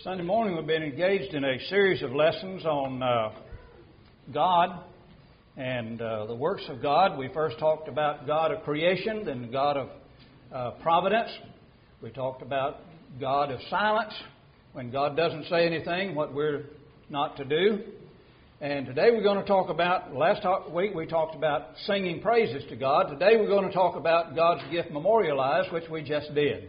Sunday morning we've been engaged in a series of lessons on God and the works of God. We first talked about God of creation, then God of providence. We talked about God of silence, when God doesn't say anything, what we're not to do. And today we're going to talk about, week we talked about singing praises to God. Today we're going to talk about God's gift memorialized, which we just did.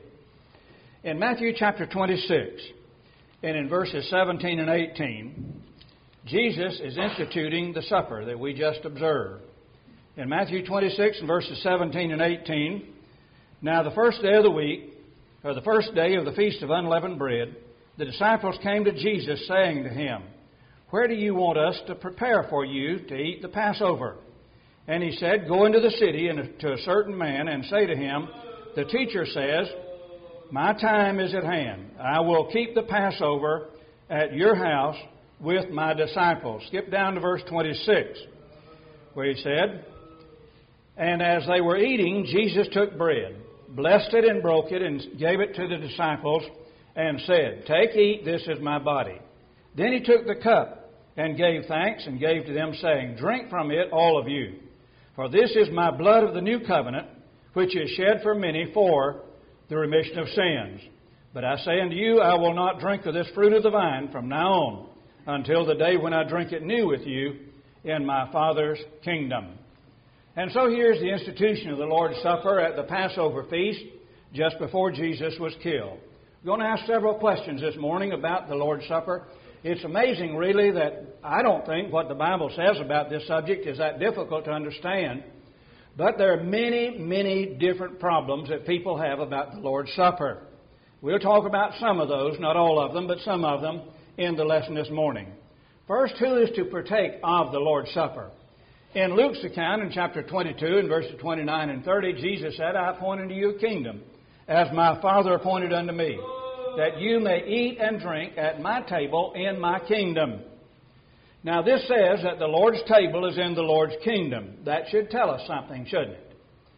In Matthew chapter 26, and in verses 17 and 18, Jesus is instituting the supper that we just observed. In Matthew 26 and verses 17 and 18, now the first day of the week, or the first day of the Feast of Unleavened Bread, the disciples came to Jesus, saying to him, "Where do you want us to prepare for you to eat the Passover?" And he said, "Go into the city and to a certain man and say to him, 'The teacher says, my time is at hand. I will keep the Passover at your house with my disciples.'" Skip down to verse 26, where he said, "And as they were eating, Jesus took bread, blessed it and broke it, and gave it to the disciples, and said, 'Take, eat, this is my body.' Then he took the cup and gave thanks and gave to them, saying, 'Drink from it, all of you. For this is my blood of the new covenant, which is shed for many for the remission of sins. But I say unto you, I will not drink of this fruit of the vine from now on, until the day when I drink it new with you in my Father's kingdom.'" And so here's the institution of the Lord's Supper at the Passover feast, just before Jesus was killed. We're going to ask several questions this morning about the Lord's Supper. It's amazing, really, that I don't think what the Bible says about this subject is that difficult to understand. But there are many, many different problems that people have about the Lord's Supper. We'll talk about some of those, not all of them, but some of them in the lesson this morning. First, who is to partake of the Lord's Supper? In Luke's account in chapter 22 and verses 29 and 30, Jesus said, "I appoint unto you a kingdom, as my Father appointed unto me, that you may eat and drink at my table in my kingdom." Now, this says that the Lord's table is in the Lord's kingdom. That should tell us something, shouldn't it?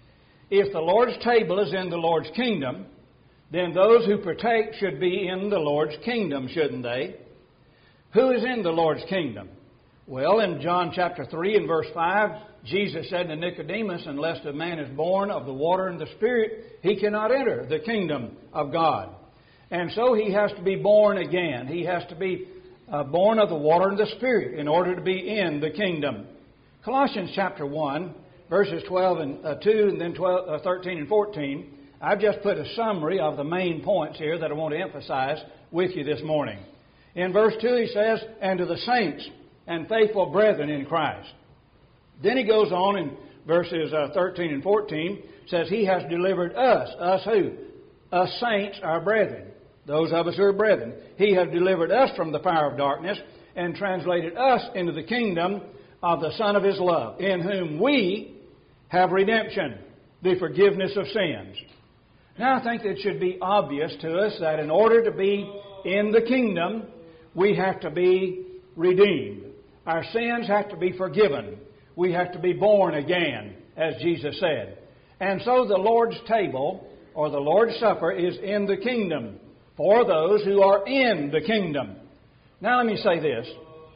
If the Lord's table is in the Lord's kingdom, then those who partake should be in the Lord's kingdom, shouldn't they? Who is in the Lord's kingdom? Well, in John chapter 3 and verse 5, Jesus said to Nicodemus, "Unless a man is born of the water and the Spirit, he cannot enter the kingdom of God." And so he has to be born again. He has to be born of the water and the Spirit in order to be in the kingdom. Colossians chapter 1, verses 12 and 2, and then 13 and 14. I've just put a summary of the main points here that I want to emphasize with you this morning. In verse 2 he says, "And to the saints and faithful brethren in Christ." Then he goes on in verses 13 and 14, says he has delivered us. Us who? Us saints, our brethren. Those of us who are brethren. He has delivered us from the power of darkness and translated us into the kingdom of the Son of His love, in whom we have redemption, the forgiveness of sins. Now I think it should be obvious to us that in order to be in the kingdom, we have to be redeemed. Our sins have to be forgiven. We have to be born again, as Jesus said. And so the Lord's table, or the Lord's Supper, is in the kingdom for those who are in the kingdom. Now let me say this.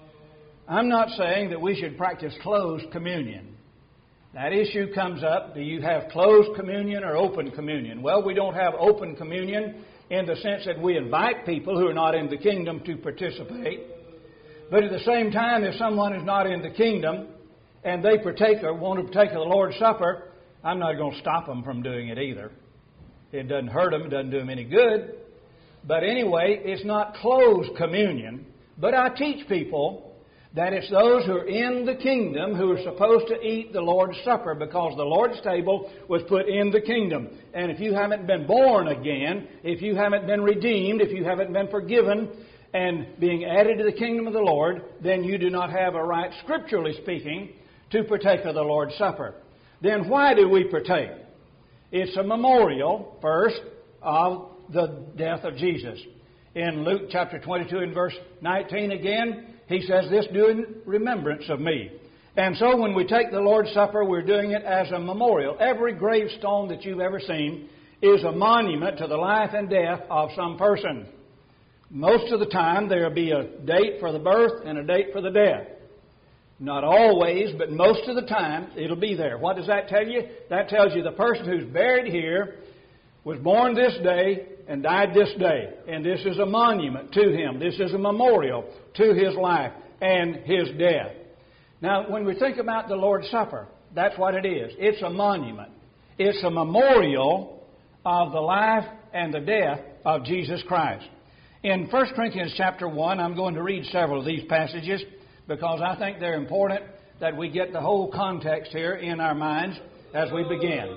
I'm not saying that we should practice closed communion. That issue comes up. Do you have closed communion or open communion? Well, we don't have open communion in the sense that we invite people who are not in the kingdom to participate. But at the same time, if someone is not in the kingdom and they partake or want to partake of the Lord's Supper, I'm not going to stop them from doing it either. It doesn't hurt them. It doesn't do them any good. But anyway, it's not closed communion. But I teach people that it's those who are in the kingdom who are supposed to eat the Lord's Supper, because the Lord's table was put in the kingdom. And if you haven't been born again, if you haven't been redeemed, if you haven't been forgiven and being added to the kingdom of the Lord, then you do not have a right, scripturally speaking, to partake of the Lord's Supper. Then why do we partake? It's a memorial, first, of the death of Jesus. In Luke chapter 22 and verse 19 again, he says, "This do in remembrance of me." And so when we take the Lord's Supper, we're doing it as a memorial. Every gravestone that you've ever seen is a monument to the life and death of some person. Most of the time there will be a date for the birth and a date for the death. Not always, but most of the time it'll be there. What does that tell you? That tells you the person who's buried here was born this day and died this day. And this is a monument to him. This is a memorial to his life and his death. Now, when we think about the Lord's Supper, that's what it is. It's a monument. It's a memorial of the life and the death of Jesus Christ. In 1 Corinthians chapter 1, I'm going to read several of these passages because I think they're important that we get the whole context here in our minds as we begin.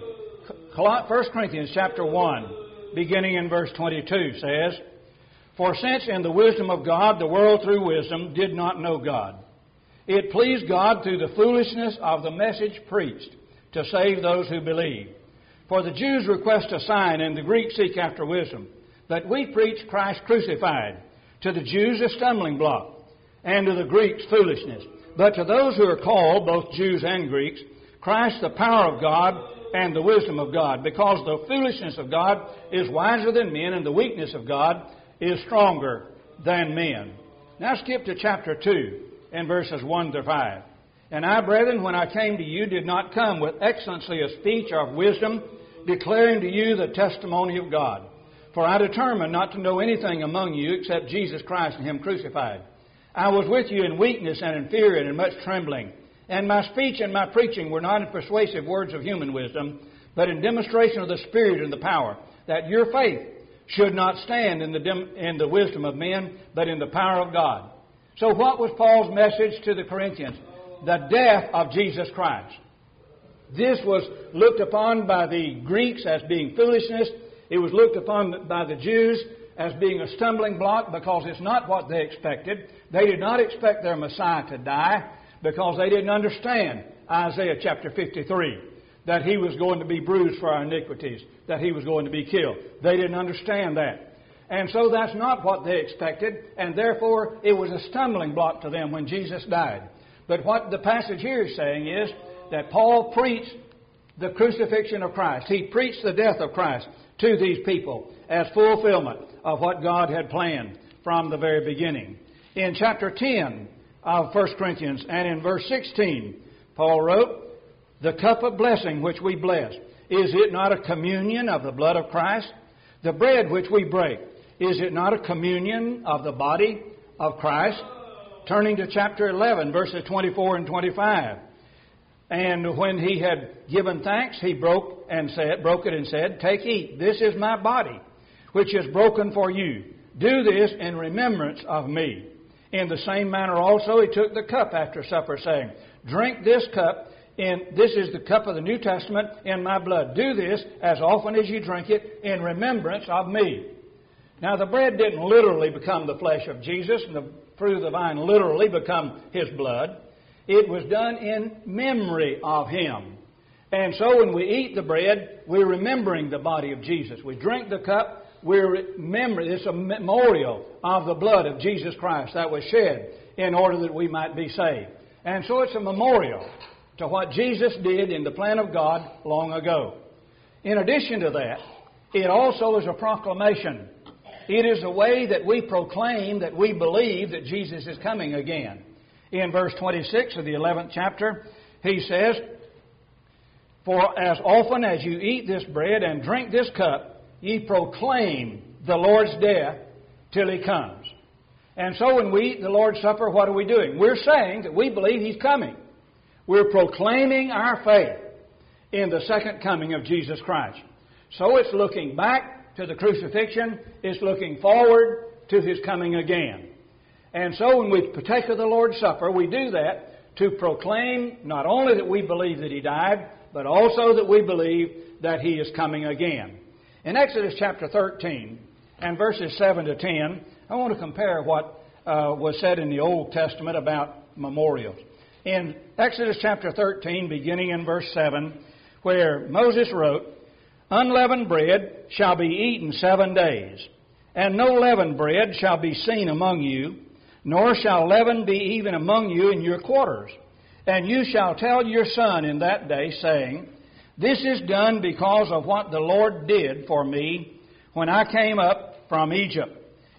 1 Corinthians chapter 1, beginning in verse 22, says, "For since in the wisdom of God the world through wisdom did not know God, it pleased God through the foolishness of the message preached to save those who believe. For the Jews request a sign and the Greeks seek after wisdom. But we preach Christ crucified, to the Jews a stumbling block, and to the Greeks foolishness. But to those who are called, both Jews and Greeks, Christ the power of God and the wisdom of God, because the foolishness of God is wiser than men, and the weakness of God is stronger than men." Now skip to chapter 2 and verses 1 to 5. "And I, brethren, when I came to you, did not come with excellency of speech or of wisdom, declaring to you the testimony of God. For I determined not to know anything among you except Jesus Christ and Him crucified. I was with you in weakness and in fear and in much trembling. And my speech and my preaching were not in persuasive words of human wisdom, but in demonstration of the Spirit and the power, that your faith should not stand in the wisdom of men, but in the power of God." So what was Paul's message to the Corinthians? The death of Jesus Christ. This was looked upon by the Greeks as being foolishness. It was looked upon by the Jews as being a stumbling block because it's not what they expected. They did not expect their Messiah to die because they didn't understand Isaiah chapter 53, that He was going to be bruised for our iniquities, that He was going to be killed. They didn't understand that. And so that's not what they expected, and therefore it was a stumbling block to them when Jesus died. But what the passage here is saying is that Paul preached the crucifixion of Christ. He preached the death of Christ to these people as fulfillment of what God had planned from the very beginning. In chapter 10 of 1 Corinthians and in verse 16, Paul wrote, "The cup of blessing which we bless, is it not a communion of the blood of Christ? The bread which we break, is it not a communion of the body of Christ?" Turning to chapter 11, verses 24 and 25. "And when he had given thanks, he broke it and said, 'Take, eat, this is my body, which is broken for you. Do this in remembrance of me.' In the same manner also he took the cup after supper, saying, 'Drink this cup, this is the cup of the New Testament in my blood. Do this as often as you drink it in remembrance of me.'" Now the bread didn't literally become the flesh of Jesus, and the fruit of the vine literally become His blood. It was done in memory of Him. And so when we eat the bread, we're remembering the body of Jesus. We drink the cup, we're remembering. It's a memorial of the blood of Jesus Christ that was shed in order that we might be saved. And so it's a memorial to what Jesus did in the plan of God long ago. In addition to that, it also is a proclamation. It is a way that we proclaim that we believe that Jesus is coming again. In verse 26 of the 11th chapter, he says, "For as often as you eat this bread and drink this cup, ye proclaim the Lord's death till He comes." And so when we eat the Lord's Supper, what are we doing? We're saying that we believe He's coming. We're proclaiming our faith in the second coming of Jesus Christ. So it's looking back to the crucifixion. It's looking forward to His coming again. And so when we partake of the Lord's Supper, we do that to proclaim not only that we believe that He died, but also that we believe that He is coming again. In Exodus chapter 13 and verses 7 to 10, I want to compare what was said in the Old Testament about memorials. In Exodus chapter 13, beginning in verse 7, where Moses wrote, "Unleavened bread shall be eaten 7 days, and no leavened bread shall be seen among you, nor shall leaven be even among you in your quarters. And you shall tell your son in that day, saying, This is done because of what the Lord did for me when I came up from Egypt.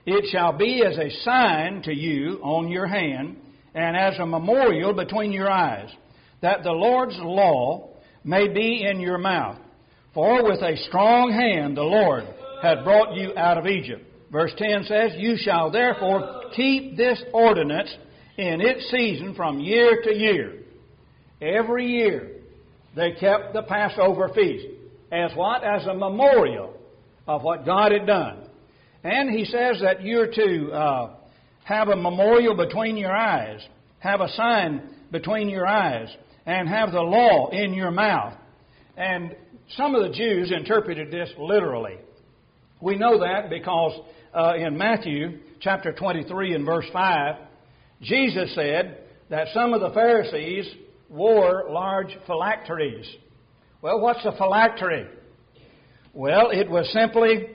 It shall be as a sign to you on your hand, and as a memorial between your eyes, that the Lord's law may be in your mouth. For with a strong hand the Lord hath brought you out of Egypt. Verse 10 says, You shall therefore keep this ordinance in its season from year to year. Every year they kept the Passover feast. As what? As a memorial of what God had done. And he says that you're to have a memorial between your eyes, have a sign between your eyes, and have the law in your mouth. And some of the Jews interpreted this literally. We know that because in Matthew chapter 23 and verse 5, Jesus said that some of the Pharisees wore large phylacteries. Well, what's a phylactery? Well, it was simply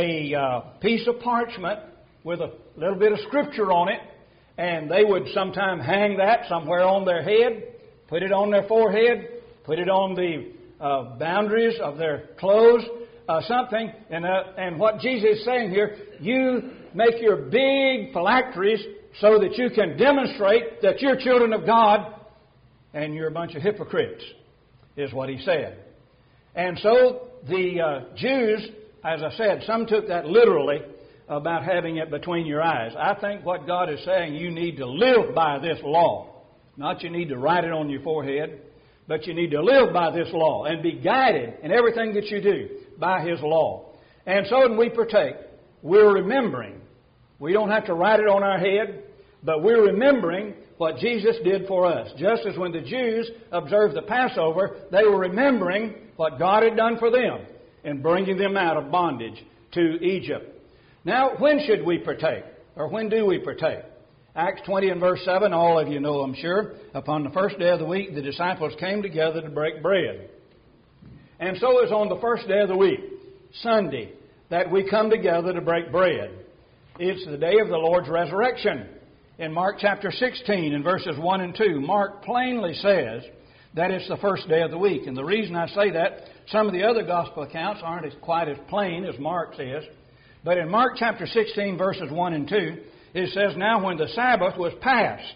a piece of parchment with a little bit of scripture on it, and they would sometime hang that somewhere on their head, put it on their forehead, put it on the boundaries of their clothes, something. And what Jesus is saying here, you make your big phylacteries so that you can demonstrate that you're children of God and you're a bunch of hypocrites, is what he said. And so the Jews, as I said, some took that literally about having it between your eyes. I think what God is saying, you need to live by this law. Not you need to write it on your forehead, but you need to live by this law and be guided in everything that you do by His law. And so when we partake, we're remembering. We don't have to write it on our head, but we're remembering what Jesus did for us. Just as when the Jews observed the Passover, they were remembering what God had done for them in bringing them out of bondage to Egypt. Now, when should we partake? Or when do we partake? Acts 20 and verse 7, all of you know, I'm sure. Upon the first day of the week, the disciples came together to break bread. And so it's on the first day of the week, Sunday, that we come together to break bread. It's the day of the Lord's resurrection. In Mark chapter 16 and verses 1 and 2, Mark plainly says that it's the first day of the week. And the reason I say that, some of the other gospel accounts aren't quite as plain as Mark says. But in Mark chapter 16 verses 1 and 2, it says, Now when the Sabbath was past,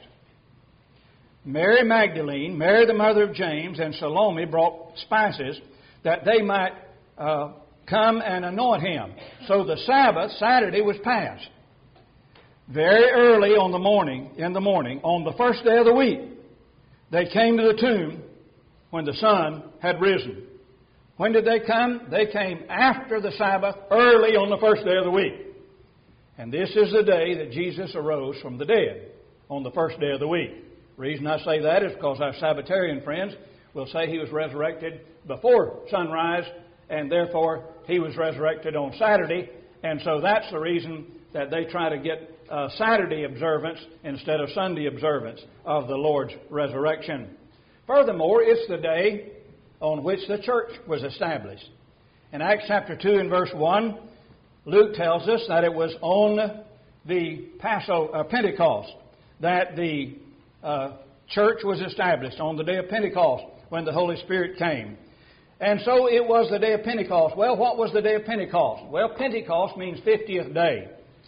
Mary Magdalene, Mary the mother of James, and Salome brought spices that they might come and anoint him. So the Sabbath, Saturday, was past. Very early in the morning, on the first day of the week, they came to the tomb when the sun had risen. When did they come? They came after the Sabbath, early on the first day of the week. And this is the day that Jesus arose from the dead, on the first day of the week. The reason I say that is because our Sabbatarian friends will say He was resurrected before sunrise, and therefore He was resurrected on Saturday. And so that's the reason that they try to get Saturday observance instead of Sunday observance of the Lord's resurrection. Furthermore, it's the day on which the church was established. In Acts chapter 2 and verse 1, Luke tells us that it was on the Pentecost that the church was established, on the day of Pentecost when the Holy Spirit came. And so it was the day of Pentecost. Well, what was the day of Pentecost? Well, Pentecost means 50th day.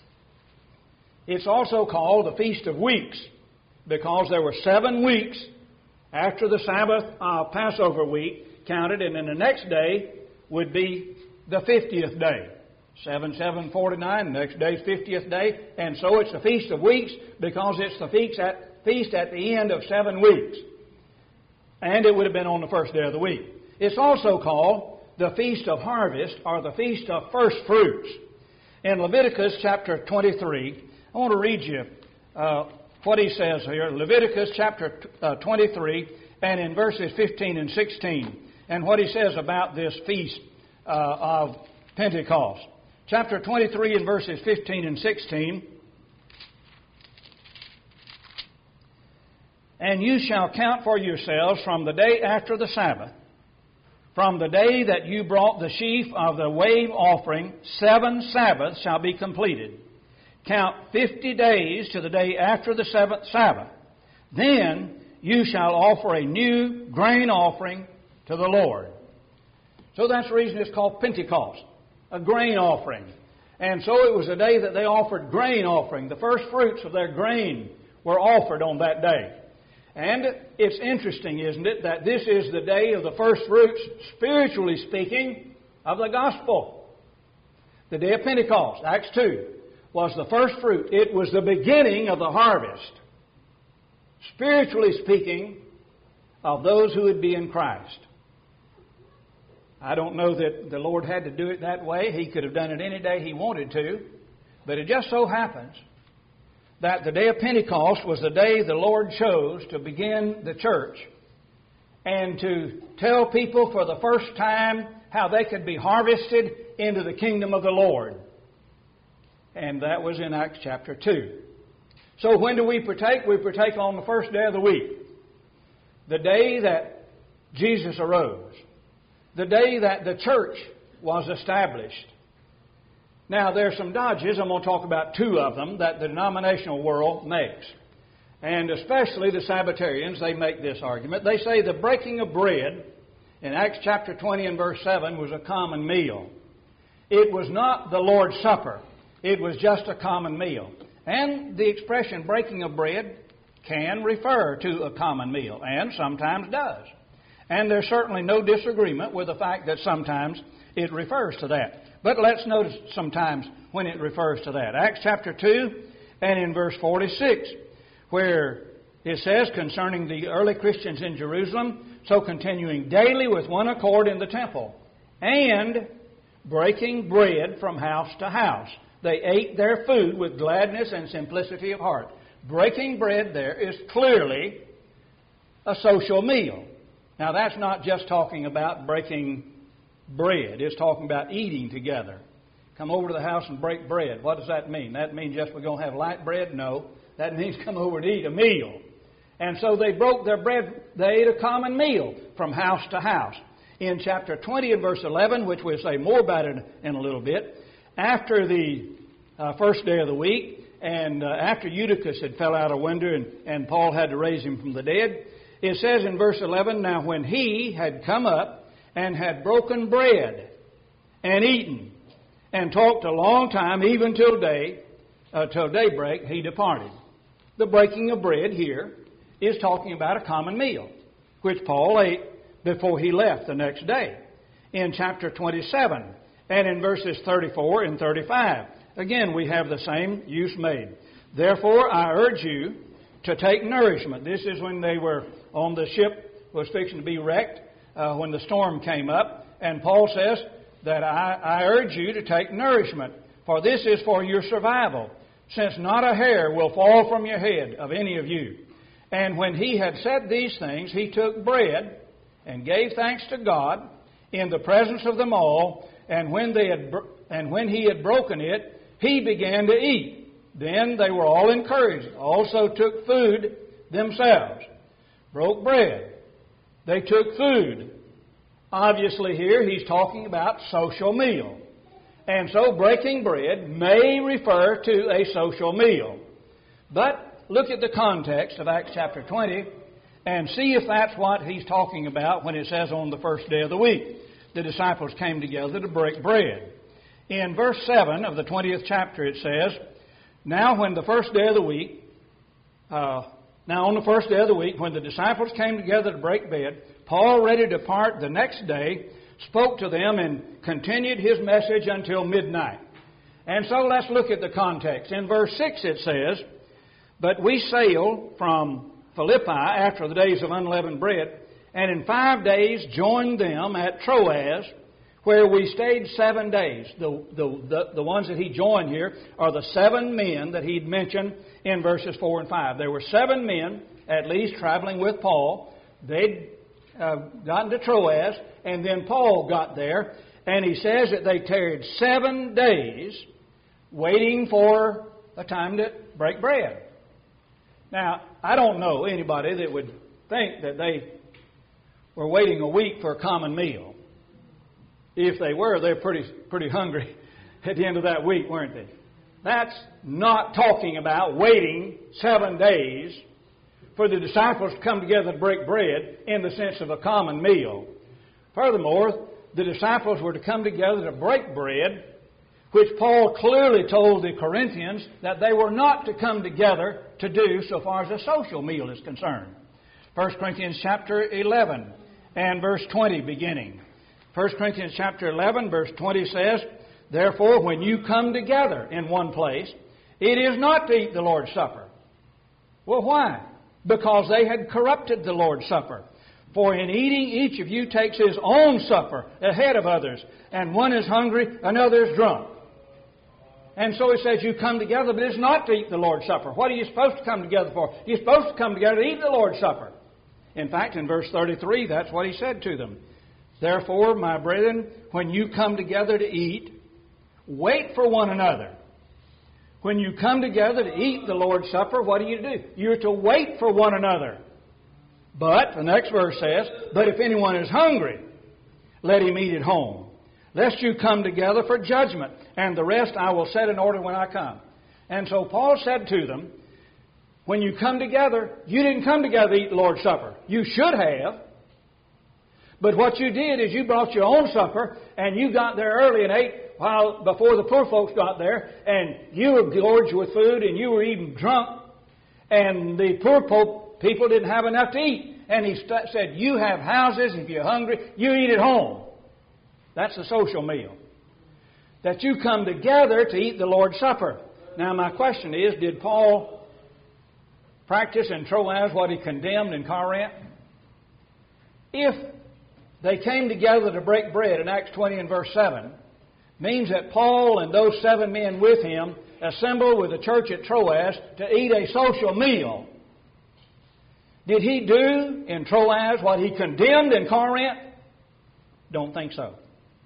It's also called the Feast of Weeks because there were 7 weeks after the Sabbath Passover week counted, and then the next day would be the 50th day. 7/7/49, the next day's 50th day, and so it's the Feast of Weeks because it's the feast at the end of 7 weeks. And it would have been on the first day of the week. It's also called the Feast of Harvest or the Feast of First Fruits. In Leviticus chapter 23, I want to read you what he says here. Leviticus chapter 23 and in verses 15 and 16. And what he says about this feast of Pentecost. Chapter 23 and verses 15 and 16. And you shall count for yourselves from the day after the Sabbath, from the day that you brought the sheaf of the wave offering, 7 Sabbaths shall be completed. Count 50 days to the day after the 7th Sabbath. Then you shall offer a new grain offering to the Lord. So that's the reason it's called Pentecost, a grain offering. And so it was a day that they offered grain offering. The first fruits of their grain were offered on that day. And it's interesting, isn't it, that this is the day of the first fruits, spiritually speaking, of the gospel. The day of Pentecost, Acts 2, was the first fruit. It was the beginning of the harvest, spiritually speaking, of those who would be in Christ. I don't know that the Lord had to do it that way. He could have done it any day He wanted to. But it just so happens that the day of Pentecost was the day the Lord chose to begin the church and to tell people for the first time how they could be harvested into the kingdom of the Lord. And that was in Acts chapter 2. So when do we partake? We partake on the first day of the week. The day that Jesus arose. The day that the church was established. Now, there's some dodges. I'm going to talk about two of them that the denominational world makes. And especially the Sabbatarians, they make this argument. They say the breaking of bread in Acts chapter 20 and verse 7 was a common meal. It was not the Lord's Supper. It was just a common meal. And the expression breaking of bread can refer to a common meal, and sometimes does. And there's certainly no disagreement with the fact that sometimes it refers to that. But let's notice sometimes when it refers to that. Acts chapter 2 and in verse 46, where it says concerning the early Christians in Jerusalem, so continuing daily with one accord in the temple, and breaking bread from house to house. They ate their food with gladness and simplicity of heart. Breaking bread there is clearly a social meal. Now, that's not just talking about breaking bread. It's talking about eating together. Come over to the house and break bread. What does that mean? That means just we're going to have light bread? No. That means come over and eat a meal. And so they broke their bread. They ate a common meal from house to house. In chapter 20 and verse 11, which we'll say more about it in a little bit, after the first day of the week, and after Eutychus had fell out a window and Paul had to raise him from the dead, it says in verse 11, now when he had come up and had broken bread and eaten and talked a long time, even till daybreak, he departed. The breaking of bread here is talking about a common meal, which Paul ate before he left the next day. In chapter 27 and in verses 34 and 35, again we have the same use made. Therefore I urge you to take nourishment. This is when they were on the ship, was fixing to be wrecked, when the storm came up. And Paul says that I urge you to take nourishment, for this is for your survival, since not a hair will fall from your head of any of you. And when he had said these things, he took bread and gave thanks to God in the presence of them all. And when he had broken it, he began to eat. Then they were all encouraged, also took food themselves. Broke bread. They took food. Obviously here he's talking about social meal. And so breaking bread may refer to a social meal. But look at the context of Acts chapter 20 and see if that's what he's talking about when it says on the first day of the week. The disciples came together to break bread. In verse 7 of the 20th chapter it says, Now on the first day of the week, when the disciples came together to break bread, Paul, ready to depart the next day, spoke to them and continued his message until midnight. And so let's look at the context. In verse 6 it says, But we sailed from Philippi after the days of unleavened bread, and in 5 days joined them at Troas, where we stayed 7 days. The ones that he joined here are the 7 men that he'd mentioned in verses 4 and 5. There were 7 men, at least, traveling with Paul. They'd gotten to Troas, and then Paul got there, and he says that they tarried 7 days waiting for a time to break bread. Now, I don't know anybody that would think that they were waiting a week for a common meal. If they were, they're pretty hungry at the end of that week, weren't they? That's not talking about waiting 7 days for the disciples to come together to break bread in the sense of a common meal. Furthermore, the disciples were to come together to break bread which Paul clearly told the Corinthians that they were not to come together to do so far as a social meal is concerned. 1 Corinthians chapter 11 and verse 20 beginning. 1 Corinthians chapter 11 verse 20 says, "Therefore, when you come together in one place, it is not to eat the Lord's Supper." Well, why? Because they had corrupted the Lord's Supper. "For in eating each of you takes his own supper ahead of others, and one is hungry, another is drunk." And so he says you come together, but it's not to eat the Lord's Supper. What are you supposed to come together for? You're supposed to come together to eat the Lord's Supper. In fact, in verse 33, that's what he said to them. "Therefore, my brethren, when you come together to eat, wait for one another." When you come together to eat the Lord's Supper, what do? You're to wait for one another. But, the next verse says, "But if anyone is hungry, let him eat at home, lest you come together for judgment, and the rest I will set in order when I come." And so Paul said to them, when you come together, you didn't come together to eat the Lord's Supper. You should have. But what you did is you brought your own supper, and you got there early and ate before the poor folks got there, and you were gorged with food, and you were even drunk, and the poor people didn't have enough to eat. And he said, you have houses, if you're hungry, you eat at home. That's the social meal. That you come together to eat the Lord's Supper. Now my question is, did Paul practice in Troas what he condemned in Corinth? If they came together to break bread in Acts 20 and verse 7, means that Paul and those 7 men with him assembled with the church at Troas to eat a social meal. Did he do in Troas what he condemned in Corinth? Don't think so.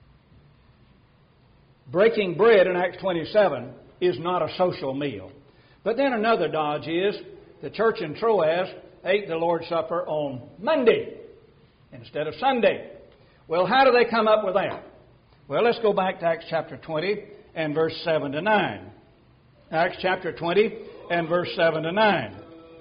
Breaking bread in Acts 27 is not a social meal. But then another dodge is the church in Troas ate the Lord's Supper on Monday instead of Sunday. Well, how do they come up with that? Well, let's go back to Acts chapter 20 and verse 7 to 9. Acts chapter 20 and verse 7 to 9.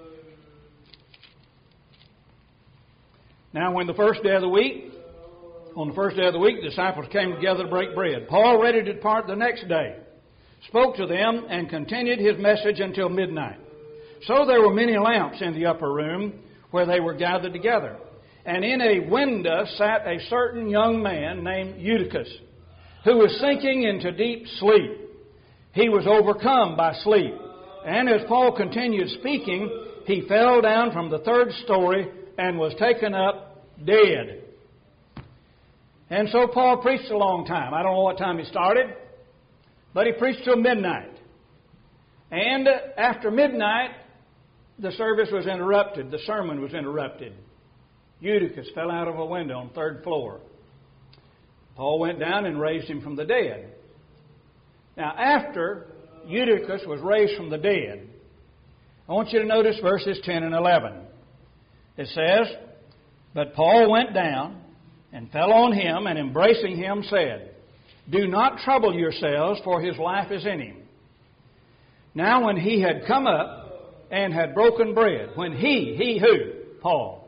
"Now, when on the first day of the week, the disciples came together to break bread. Paul, ready to depart the next day, spoke to them and continued his message until midnight. So there were many lamps in the upper room where they were gathered together. And in a window sat a certain young man named Eutychus, who was sinking into deep sleep. He was overcome by sleep. And as Paul continued speaking, he fell down from the 3rd story and was taken up dead." And so Paul preached a long time. I don't know what time he started, but he preached till midnight. And after midnight, the service was interrupted. The sermon was interrupted. Eutychus fell out of a window on the 3rd floor. Paul went down and raised him from the dead. Now, after Eutychus was raised from the dead, I want you to notice verses 10 and 11. It says, "But Paul went down and fell on him, and embracing him said, 'Do not trouble yourselves, for his life is in him.' Now when he had come up and had broken bread," when he who? Paul.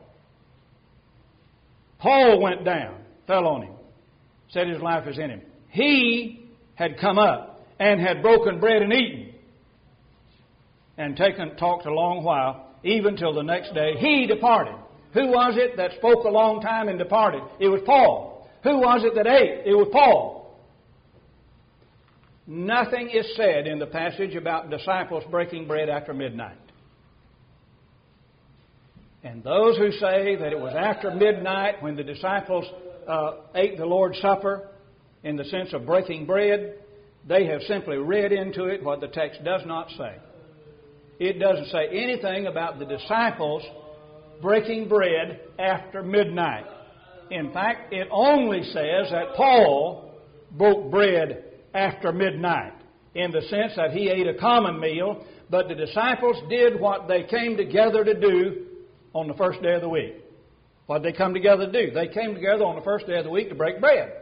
Paul went down, fell on him, said his life is in him. He had come up and had broken bread and eaten, and talked a long while, even till the next day. He departed. Who was it that spoke a long time and departed? It was Paul. Who was it that ate? It was Paul. Nothing is said in the passage about disciples breaking bread after midnight. And those who say that it was after midnight when the disciples ate the Lord's Supper, in the sense of breaking bread, they have simply read into it what the text does not say. It doesn't say anything about the disciples breaking bread after midnight. In fact, it only says that Paul broke bread after midnight, in the sense that he ate a common meal, but the disciples did what they came together to do on the first day of the week. What did they come together to do? They came together on the first day of the week to break bread.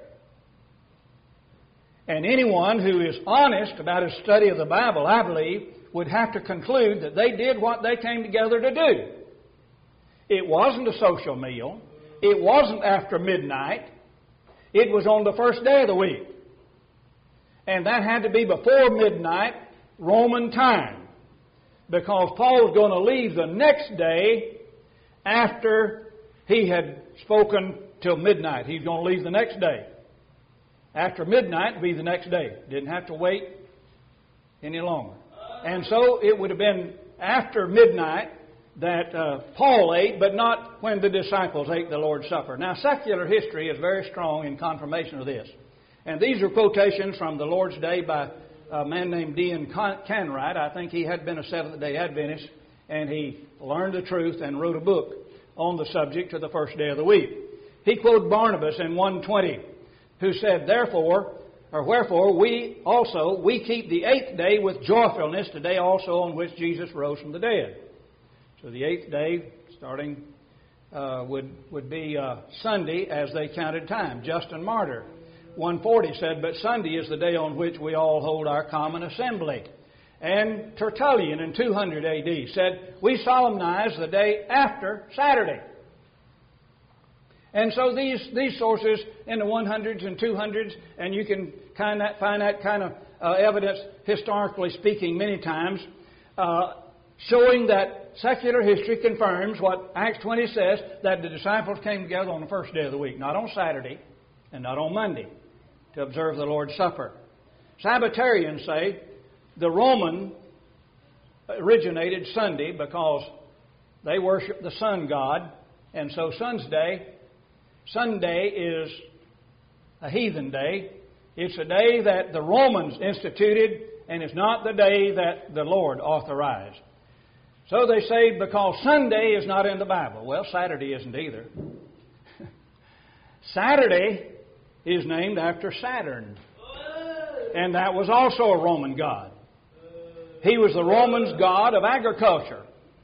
And anyone who is honest about his study of the Bible, I believe, would have to conclude that they did what they came together to do. It wasn't a social meal. It wasn't after midnight. It was on the first day of the week. And that had to be before midnight Roman time, because Paul was going to leave the next day after he had spoken till midnight. He's going to leave the next day. After midnight would be the next day. Didn't have to wait any longer. And so it would have been after midnight that Paul ate, but not when the disciples ate the Lord's Supper. Now, secular history is very strong in confirmation of this. And these are quotations from the Lord's Day by a man named D.N. Canwright. I think he had been a Seventh-day Adventist, and he learned the truth and wrote a book on the subject of the first day of the week. He quoted Barnabas in 1:20, who said, wherefore we keep the eighth day with joyfulness, the day also on which Jesus rose from the dead. So the eighth day, starting, would be Sunday as they counted time. Justin Martyr, 140, said, but Sunday is the day on which we all hold our common assembly. And Tertullian in 200 A.D. said, we solemnize the day after Saturday. And so these sources in the 100s and 200s, and you can find that kind of evidence, historically speaking, many times, showing that secular history confirms what Acts 20 says, that the disciples came together on the first day of the week, not on Saturday and not on Monday, to observe the Lord's Supper. Sabbatarians say the Roman originated Sunday because they worship the sun god, and so Sunday is a heathen day. It's a day that the Romans instituted, and it's not the day that the Lord authorized. So they say because Sunday is not in the Bible. Well, Saturday isn't either. Saturday is named after Saturn, and that was also a Roman god. He was the Romans' god of agriculture.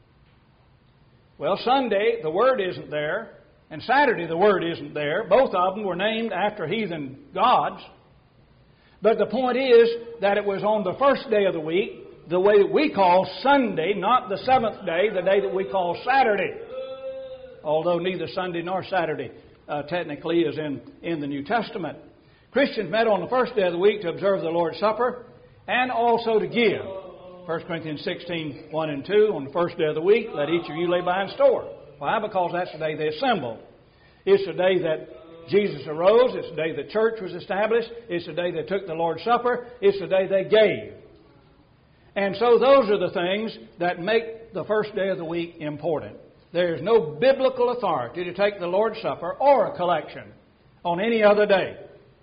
Well, Sunday, the word isn't there, and Saturday, the word isn't there. Both of them were named after heathen gods. But the point is that it was on the first day of the week, the way that we call Sunday, not the seventh day, the day that we call Saturday. Although neither Sunday nor Saturday technically is in the New Testament. Christians met on the first day of the week to observe the Lord's Supper and also to give. 1 Corinthians 16, 1 and 2, on the first day of the week, let each of you lay by in store. Why? Because that's the day they assembled. It's the day that Jesus arose. It's the day the church was established. It's the day they took the Lord's Supper. It's the day they gave. And so those are the things that make the first day of the week important. There is no biblical authority to take the Lord's Supper or a collection on any other day.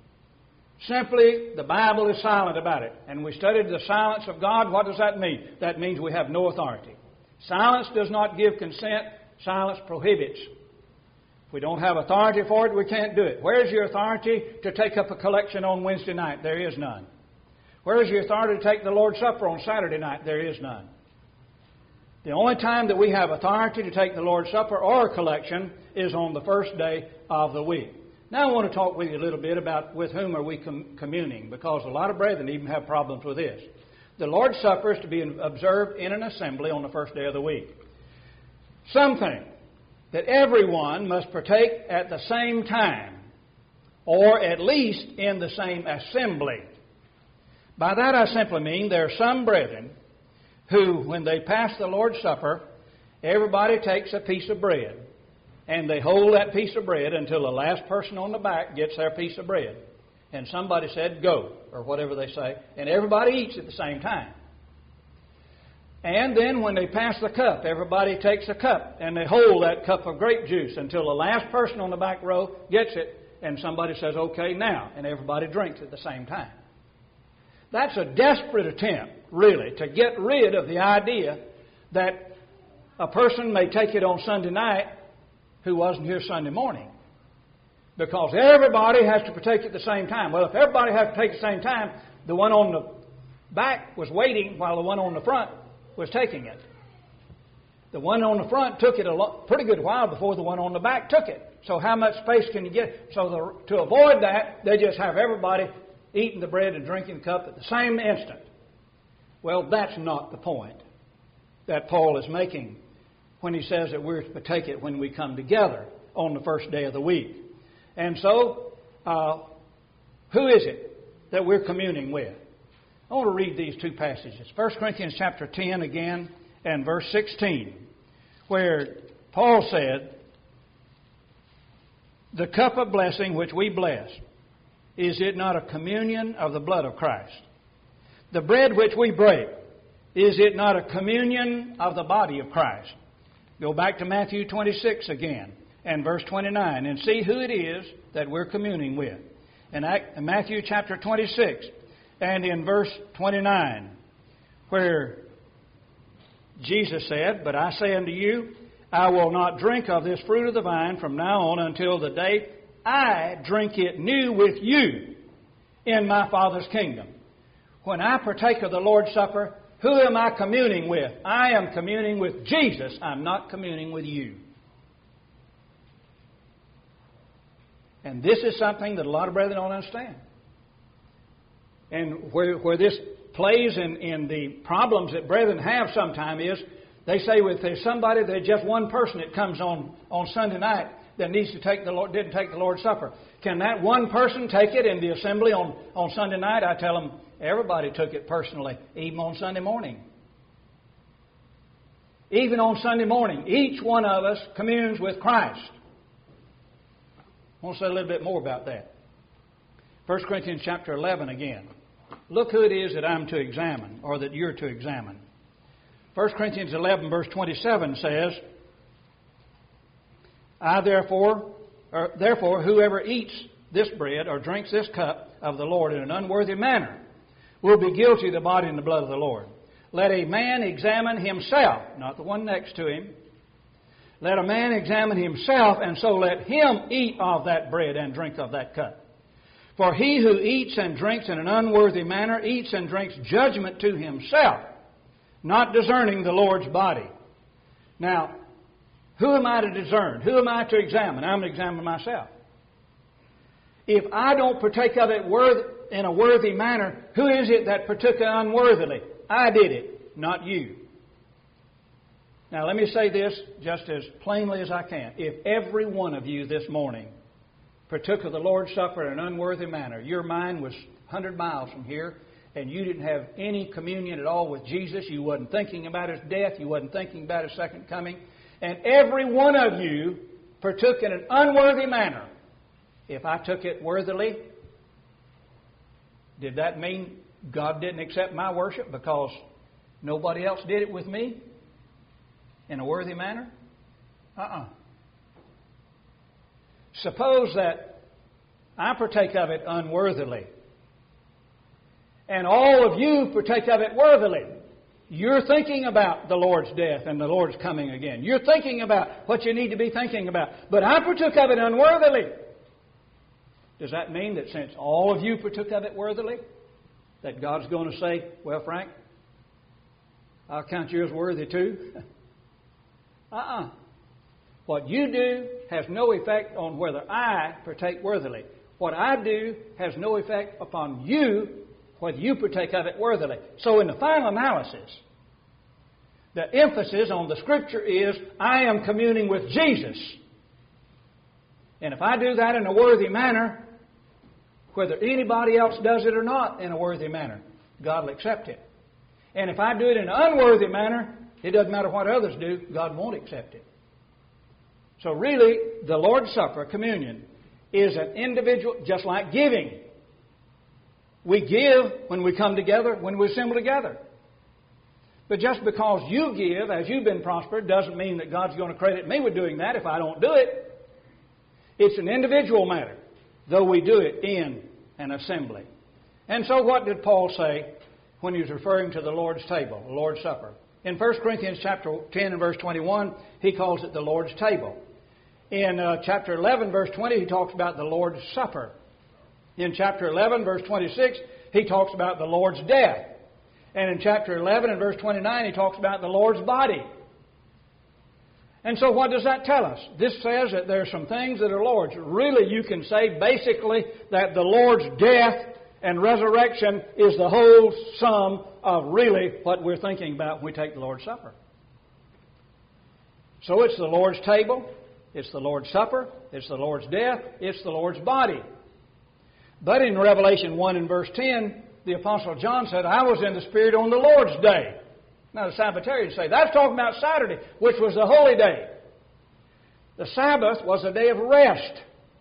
Simply, the Bible is silent about it. And we studied the silence of God. What does that mean? That means we have no authority. Silence does not give consent. Silence prohibits. If we don't have authority for it, we can't do it. Where's your authority to take up a collection on Wednesday night? There is none. Where's your authority to take the Lord's Supper on Saturday night? There is none. The only time that we have authority to take the Lord's Supper or a collection is on the first day of the week. Now I want to talk with you a little bit about with whom are we communing, because a lot of brethren even have problems with this. The Lord's Supper is to be observed in an assembly on the first day of the week. Something that everyone must partake at the same time, or at least in the same assembly. By that I simply mean there are some brethren who, when they pass the Lord's Supper, everybody takes a piece of bread, and they hold that piece of bread until the last person on the back gets their piece of bread. And somebody said, go, or whatever they say, and everybody eats at the same time. And then when they pass the cup, everybody takes a cup, and they hold that cup of grape juice until the last person on the back row gets it, and somebody says, okay, now, and everybody drinks at the same time. That's a desperate attempt, really, to get rid of the idea that a person may take it on Sunday night who wasn't here Sunday morning. Because everybody has to partake at the same time. Well, if everybody has to take at the same time, the one on the back was waiting while the one on the front was taking it. The one on the front took it a pretty good while before the one on the back took it. So how much space can you get? So to avoid that, they just have everybody eating the bread and drinking the cup at the same instant. Well, that's not the point that Paul is making when he says that we're to partake it when we come together on the first day of the week. And so, who is it that we're communing with? I want to read these two passages. 1 Corinthians chapter 10 again and verse 16, where Paul said, "The cup of blessing which we bless, is it not a communion of the blood of Christ? The bread which we break, is it not a communion of the body of Christ?" Go back to Matthew 26 again and verse 29 and see who it is that we're communing with. In Matthew chapter 26 and in verse 29, where Jesus said, "But I say unto you, I will not drink of this fruit of the vine from now on until the day I drink it new with you in my Father's kingdom." When I partake of the Lord's Supper, who am I communing with? I am communing with Jesus. I'm not communing with you. And this is something that a lot of brethren don't understand. And where this plays in the problems that brethren have sometimes is, they say if there's somebody, there's just one person that comes on Sunday night that needs to didn't take the Lord's Supper. Can that one person take it in the assembly on Sunday night? I tell them, everybody took it personally, even on Sunday morning. Even on Sunday morning, each one of us communes with Christ. I want to say a little bit more about that. 1 Corinthians chapter 11 again. Look who it is that I'm to examine, or that you're to examine. 1 Corinthians 11 verse 27 says, Therefore, whoever eats this bread or drinks this cup of the Lord in an unworthy manner will be guilty of the body and the blood of the Lord. Let a man examine himself, not the one next to him. Let a man examine himself, and so let him eat of that bread and drink of that cup. For he who eats and drinks in an unworthy manner eats and drinks judgment to himself, not discerning the Lord's body. Now, who am I to discern? Who am I to examine? I'm to examine myself. If I don't partake of it in a worthy manner, who is it that partook unworthily? I did it, not you. Now, let me say this just as plainly as I can. If every one of you this morning partook of the Lord's Supper in an unworthy manner, your mind was 100 miles from here, and you didn't have any communion at all with Jesus, you wasn't thinking about His death, you wasn't thinking about His second coming, and every one of you partook in an unworthy manner, if I took it worthily, did that mean God didn't accept my worship because nobody else did it with me in a worthy manner? Suppose that I partake of it unworthily, and all of you partake of it worthily. You're thinking about the Lord's death and the Lord's coming again. You're thinking about what you need to be thinking about. But I partook of it unworthily. Does that mean that since all of you partook of it worthily, that God's going to say, well, Frank, I'll count you as worthy too? What you do has no effect on whether I partake worthily. What I do has no effect upon you, whether you partake of it worthily. So in the final analysis, the emphasis on the Scripture is, I am communing with Jesus. And if I do that in a worthy manner, whether anybody else does it or not in a worthy manner, God will accept it. And if I do it in an unworthy manner, it doesn't matter what others do, God won't accept it. So really, the Lord's Supper, communion, is an individual, just like giving. We give when we come together, when we assemble together. But just because you give, as you've been prospered, doesn't mean that God's going to credit me with doing that if I don't do it. It's an individual matter, though we do it in an assembly. And so what did Paul say when he was referring to the Lord's table, the Lord's Supper? In 1 Corinthians chapter 10 and verse 21, he calls it the Lord's table. In chapter 11, verse 20, he talks about the Lord's Supper. In chapter 11, verse 26, he talks about the Lord's death. And in chapter 11 and verse 29, he talks about the Lord's body. And so what does that tell us? This says that there are some things that are Lord's. Really, you can say basically that the Lord's death and resurrection is the whole sum of really what we're thinking about when we take the Lord's Supper. So it's the Lord's table, it's the Lord's Supper, it's the Lord's death, it's the Lord's body. But in Revelation 1 and verse 10, the Apostle John said, I was in the Spirit on the Lord's day. Now the Sabbatarians say, that's talking about Saturday, which was the holy day. The Sabbath was a day of rest.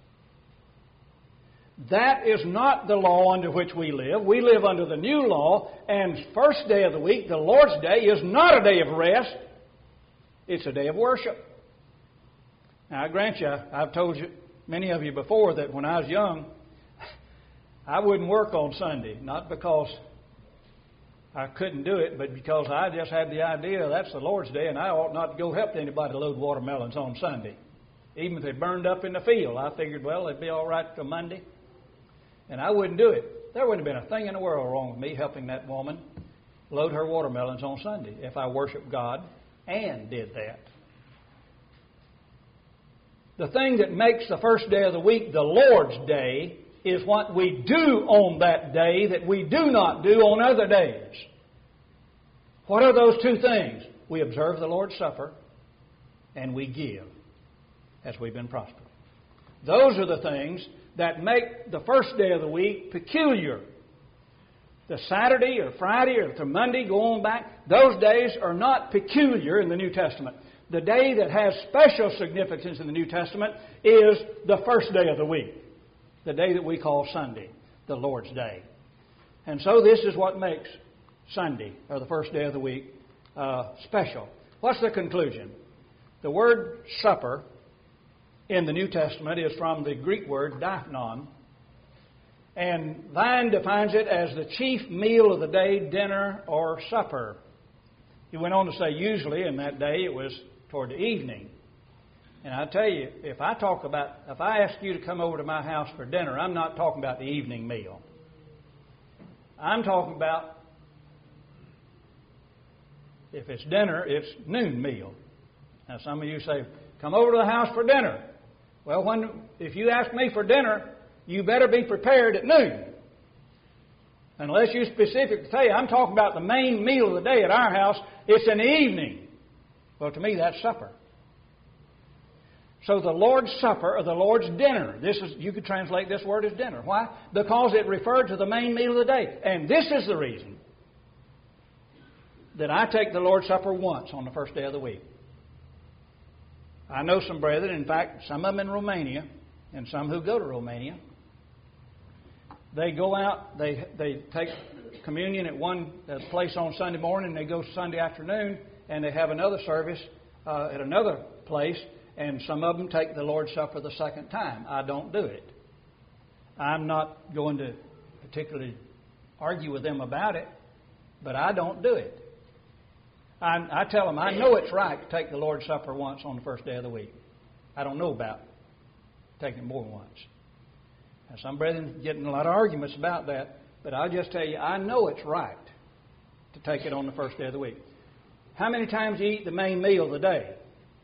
That is not the law under which we live. We live under the new law, and first day of the week, the Lord's day, is not a day of rest. It's a day of worship. Now I grant you, I've told you, many of you before, that when I was young, I wouldn't work on Sunday. Not because I couldn't do it, but because I just had the idea that's the Lord's day and I ought not to go help anybody load watermelons on Sunday. Even if they burned up in the field, I figured, well, it'd be all right till Monday. And I wouldn't do it. There wouldn't have been a thing in the world wrong with me helping that woman load her watermelons on Sunday if I worshiped God and did that. The thing that makes the first day of the week the Lord's day is what we do on that day that we do not do on other days. What are those two things? We observe the Lord's Supper and we give as we've been prospering. Those are the things that make the first day of the week peculiar. The Saturday or Friday or to Monday, go on back, those days are not peculiar in the New Testament. The day that has special significance in the New Testament is the first day of the week. The day that we call Sunday, the Lord's Day. And so this is what makes Sunday, or the first day of the week, special. What's the conclusion? The word supper in the New Testament is from the Greek word daphnon. And Vine defines it as the chief meal of the day, dinner or supper. He went on to say usually in that day it was toward the evening. And I tell you, if I ask you to come over to my house for dinner, I'm not talking about the evening meal. I'm talking about, if it's dinner, it's noon meal. Now some of you say, come over to the house for dinner. Well, if you ask me for dinner, you better be prepared at noon. Unless you specifically say, I'm talking about the main meal of the day at our house, it's in the evening. Well, to me, that's supper. So the Lord's Supper or the Lord's dinner, you could translate this word as dinner. Why? Because it referred to the main meal of the day. And this is the reason that I take the Lord's Supper once on the first day of the week. I know some brethren, in fact, some of them in Romania, and some who go to Romania, they go out, they take communion at one place on Sunday morning, and they go Sunday afternoon, and they have another service at another place. And some of them take the Lord's Supper the second time. I don't do it. I'm not going to particularly argue with them about it, but I don't do it. I tell them, I know it's right to take the Lord's Supper once on the first day of the week. I don't know about taking it more than once. Now, some brethren getting a lot of arguments about that, but I'll just tell you, I know it's right to take it on the first day of the week. How many times do you eat the main meal of the day?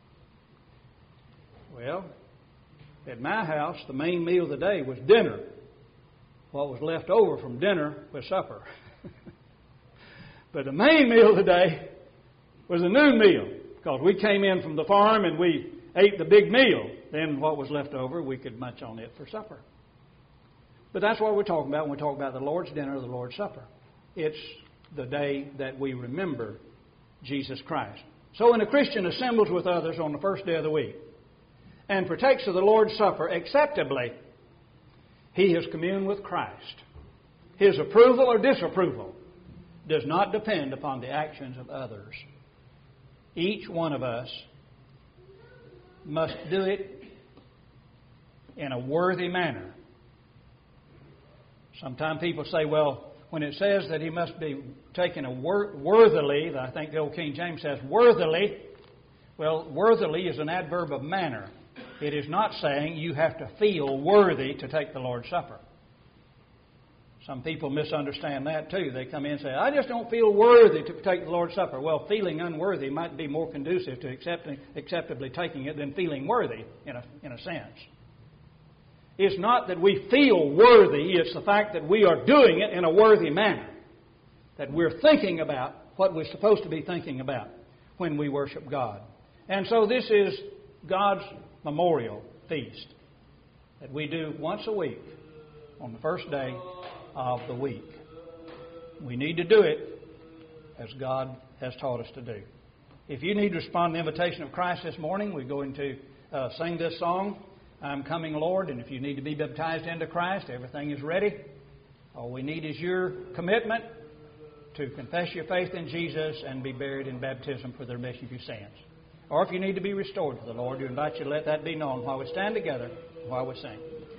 Well, at my house, the main meal of the day was dinner. What was left over from dinner was supper. But the main meal of the day was a noon meal, because we came in from the farm and we ate the big meal. Then what was left over, we could munch on it for supper. But that's what we're talking about when we talk about the Lord's dinner or the Lord's Supper. It's the day that we remember Jesus Christ. So when a Christian assembles with others on the first day of the week and partakes of the Lord's Supper acceptably, he has communed with Christ. His approval or disapproval does not depend upon the actions of others. Each one of us must do it in a worthy manner. Sometimes people say, well, when it says that he must be taken worthily, I think the old King James says worthily, well, worthily is an adverb of manner. It is not saying you have to feel worthy to take the Lord's Supper. Some people misunderstand that too. They come in and say, I just don't feel worthy to take the Lord's Supper. Well, feeling unworthy might be more conducive to acceptably taking it than feeling worthy in a sense. It's not that we feel worthy, it's the fact that we are doing it in a worthy manner. That we're thinking about what we're supposed to be thinking about when we worship God. And so this is God's memorial feast that we do once a week on the first day of the week. We need to do it as God has taught us to do. If you need to respond to the invitation of Christ this morning, we're going to sing this song, I'm Coming, Lord. And if you need to be baptized into Christ, everything is ready. All we need is your commitment to confess your faith in Jesus and be buried in baptism for the remission of your sins. Or if you need to be restored to the Lord, we invite you to let that be known while we stand together, while we sing.